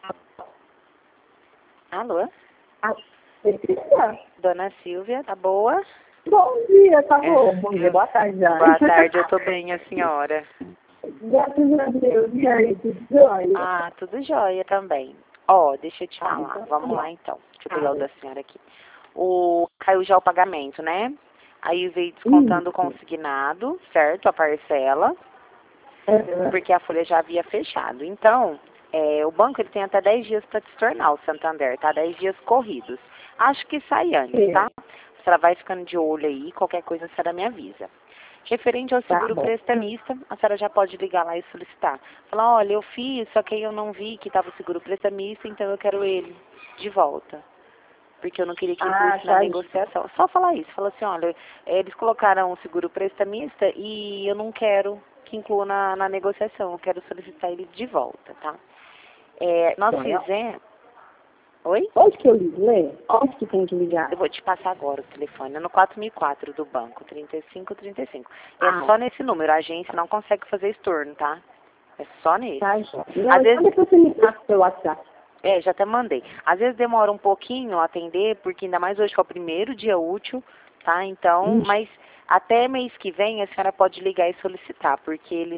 Alô? Ah, Patrícia? Dona Silvia, tá boa? Bom dia, tá bom. Bom dia, boa tarde já. Boa tarde, eu tô bem, a senhora. Graças a Deus, e aí, tudo jóia? Ah, tudo jóia também. Ó, deixa eu te falar. então tá Vamos bom. lá então. Deixa eu pegar o da senhora aqui. Caiu já o pagamento, né? Aí veio descontando o consignado, certo? A parcela, porque a folha já havia fechado. Então, o banco ele tem até 10 dias para te tornar o Santander, tá? 10 dias corridos. Acho que sai antes, tá? A senhora vai ficando de olho aí, qualquer coisa a senhora me avisa. Referente ao seguro prestamista, a senhora já pode ligar lá e solicitar. Falar, olha, eu fiz, só que eu não vi que estava o seguro prestamista, então eu quero ele de volta. Porque eu não queria que incluísse na negociação. Só falar isso. Fala assim, olha, eles colocaram o seguro prestamista e eu não quero que inclua na negociação. Eu quero solicitar ele de volta, tá? Nós fizemos... Oi? Onde que eu ligo, Lê? Onde que tem que ligar? Eu vou te passar agora o telefone. É no 4004 do banco, 3535. É só nesse número. A agência não consegue fazer estorno, tá? É só nesse. Tá, não, Às vezes... depois você me passa pelo WhatsApp. Já até mandei. Às vezes demora um pouquinho a atender, porque ainda mais hoje que é o primeiro dia útil, tá? Então, mas até mês que vem a senhora pode ligar e solicitar, porque ele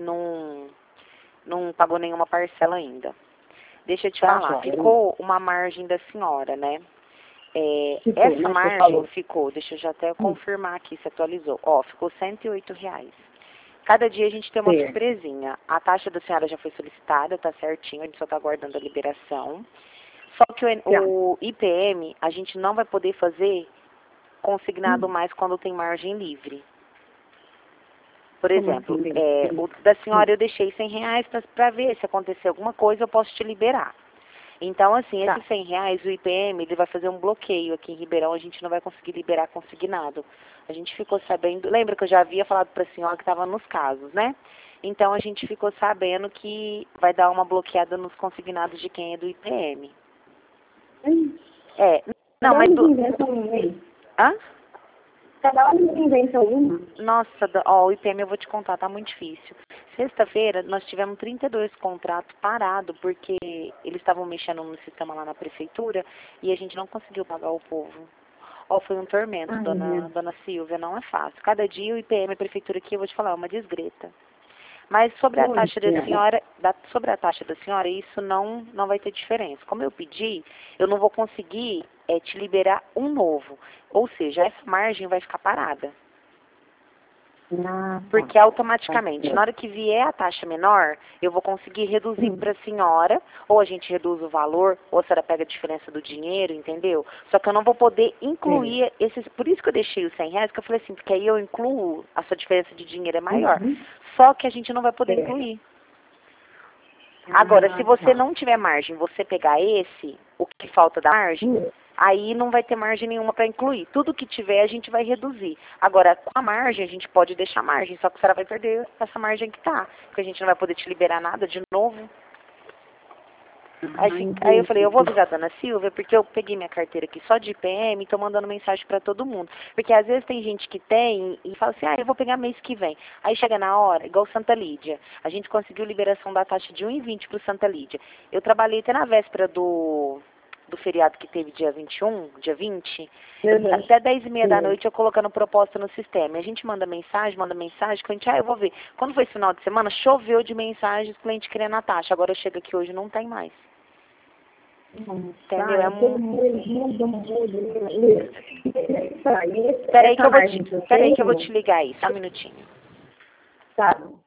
não pagou nenhuma parcela ainda. Deixa eu te falar, ficou uma margem da senhora, né? Essa margem ficou, deixa eu já até confirmar aqui se atualizou. Ó, ficou R$ 108. Cada dia a gente tem uma surpresinha. A taxa da senhora já foi solicitada, tá certinho, a gente só tá aguardando a liberação. Só que o IPM, a gente não vai poder fazer consignado mais quando tem margem livre. Por exemplo, o da senhora eu deixei R$ 100 para ver se acontecer alguma coisa, eu posso te liberar. Então, assim, esses R$ 100, o IPM, ele vai fazer um bloqueio aqui em Ribeirão, a gente não vai conseguir liberar consignado. A gente ficou sabendo, lembra que eu já havia falado para a senhora que estava nos casos, né? Então, a gente ficou sabendo que vai dar uma bloqueada nos consignados de quem é do IPM. Não, mas... Hã? Cada hora eles inventam uma. Nossa, o IPM eu vou te contar, tá muito difícil. Sexta-feira nós tivemos 32 contratos parados porque eles estavam mexendo no sistema lá na prefeitura e a gente não conseguiu pagar o povo. Foi um tormento, dona Silvia, não é fácil. Cada dia o IPM, a prefeitura aqui, eu vou te falar, é uma desgreta. Mas sobre a taxa da senhora, isso não vai ter diferença. Como eu pedi, eu não vou conseguir te liberar um novo. Ou seja, essa margem vai ficar parada. Porque automaticamente, na hora que vier a taxa menor, eu vou conseguir reduzir para a senhora, ou a gente reduz o valor, ou a senhora pega a diferença do dinheiro, entendeu? Só que eu não vou poder incluir esses... Por isso que eu deixei os R$ 100, que eu falei assim, porque aí eu incluo, a sua diferença de dinheiro é maior. Só que a gente não vai poder incluir. Agora, se você não tiver margem, você pegar o que falta da margem, aí não vai ter margem nenhuma para incluir. Tudo que tiver, a gente vai reduzir. Agora, com a margem, a gente pode deixar margem, só que a senhora vai perder essa margem que tá. Porque a gente não vai poder te liberar nada de novo. Aí eu falei, eu vou avisar a dona Silvia, porque eu peguei minha carteira aqui só de IPM e tô mandando mensagem para todo mundo. Porque às vezes tem gente que tem e fala assim, eu vou pegar mês que vem. Aí chega na hora, igual Santa Lídia. A gente conseguiu liberação da taxa de 1,20 pro Santa Lídia. Eu trabalhei até na véspera do feriado que teve dia 21, dia 20, até 10h30 da noite eu colocando proposta no sistema. A gente manda mensagem, cliente, eu vou ver. Quando foi esse final de semana, choveu de mensagens, cliente querendo a taxa. Agora eu chego aqui hoje, não tem mais. Entendeu? Espera aí que eu vou te ligar aí, só um minutinho. Tá.